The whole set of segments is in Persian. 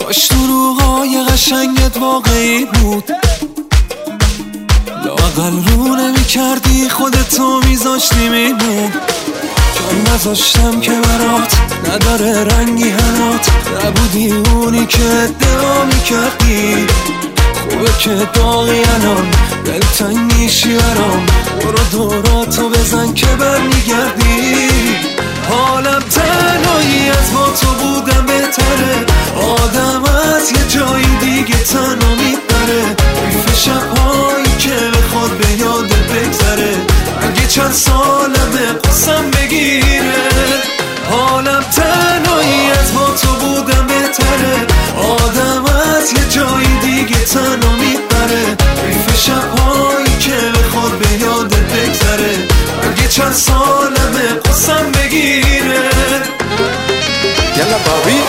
کاش دروغای قشنگت واقعی بود، لااقل رو نمی کردی خودتو میذاشتی میمون. جان نذاشتم که برات نداره رنگی هنات، نبودی اونی که ادعا میکردی. خوبه که داغی الان دلتنگ میشی برام، برو دوراتو بزن که برمیگردی. حالم تنهایی از با تو بودم بهتره، آدم از یه جایی دیگه تنها میبره. ریف شبهایی که بخواد به یادت بگذره، اگه چند سالمه قسم بگیره. حالم تنهایی از با تو بودم بهتره، آدم از یه جایی دیگه تنها میبره. ریف شبهایی که بخواد به یادت بگذره، اگه چند سالمه قسم بگیره. یلا بابی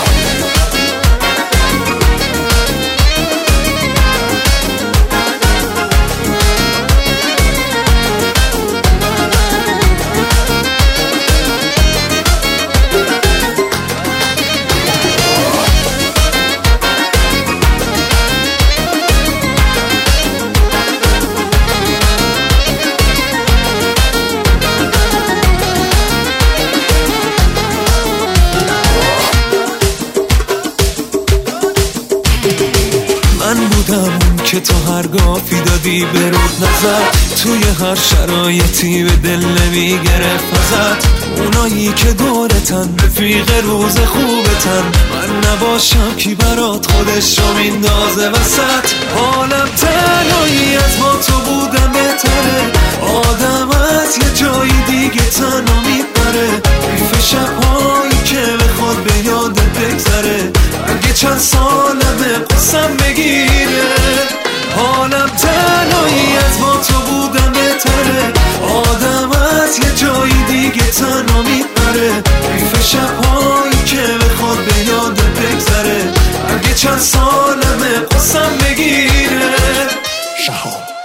من بودم اون که تو هرگاهی دادی به رود نظر، توی هر شرایطی به دل نمیگرفت ازت. اونایی که دورتن رفیق روز خوبتن، من نباشم کی برات خودش رو میندازه وسط. حالم تنهایی از با تو بودم بهتره، آدم از یه جایی دیگه تنها میبره. ریف شبهایی که بخواد به یادت بگذره، اگه چند سالمه قسم بگیره. حالم تنهایی از با تو بودم بهتره، آدم از یه جایی دیگه تنها میبره. ریف شبهایی که بخواد به یادت بگذره، اگه چند سالمه قسم بگیره. شهاب